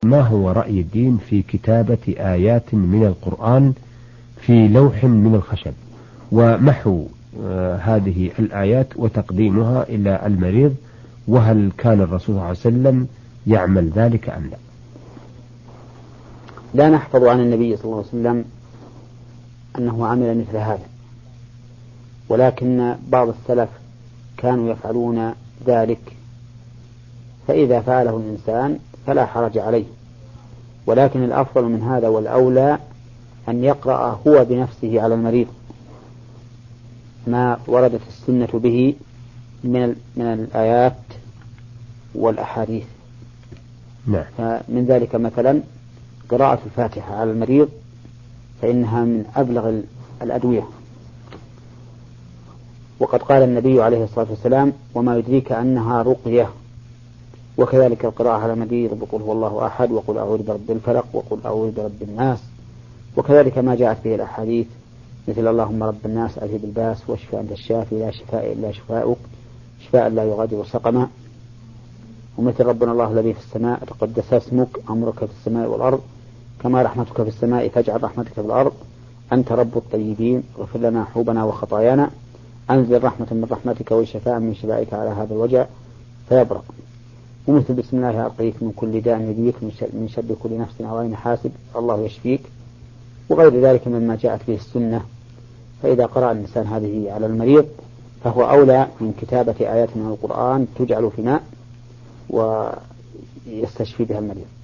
ما هو رأي الدين في كتابة آيات من القرآن في لوح من الخشب ومحو هذه الآيات وتقديمها إلى المريض، وهل كان الرسول صلى الله عليه وسلم يعمل ذلك أم لا؟ لا نحفظ عن النبي صلى الله عليه وسلم أنه عمل مثل هذا، ولكن بعض السلف كانوا يفعلون ذلك، فإذا فعله الإنسان فلا حرج عليه، ولكن الأفضل من هذا والأولى أن يقرأ هو بنفسه على المريض ما وردت السنة به من الآيات والأحاديث. نعم. فمن ذلك مثلا قراءة الفاتحة على المريض، فإنها من أبلغ الأدوية، وقد قال النبي عليه الصلاة والسلام: وما يدريك أنها رقية. وكذلك القراءة على المريض بقول هو الله أحد، وقل أعوذ برب الفلق، وقل أعوذ برب الناس، وكذلك ما جاءت به الأحاديث مثل اللهم رب الناس أذهب الباس واشف أنت الشافي لا شفاء إلا شفاؤك شفاء لا يغادر سقما، ومثل ربنا الله الذي في السماء تقدس اسمك أمرك في السماء والأرض كما رحمتك في السماء فاجعل رحمتك في الأرض أنت رب الطيبين اغفر لنا حوبنا وخطايانا أنزل رحمة من رحمتك وشفاء من شفائك على هذا الوجع فيبرأ، ومثل بسم الله أرقيك من كل داء يديك من شر كل نفس أو عين حاسد الله يشفيك، وغير ذلك مما جاءت به السنة. فإذا قرأ الإنسان هذه على المريض فهو أولى من كتابة آيات من القرآن تجعل في ماء ويستشفي بها المريض.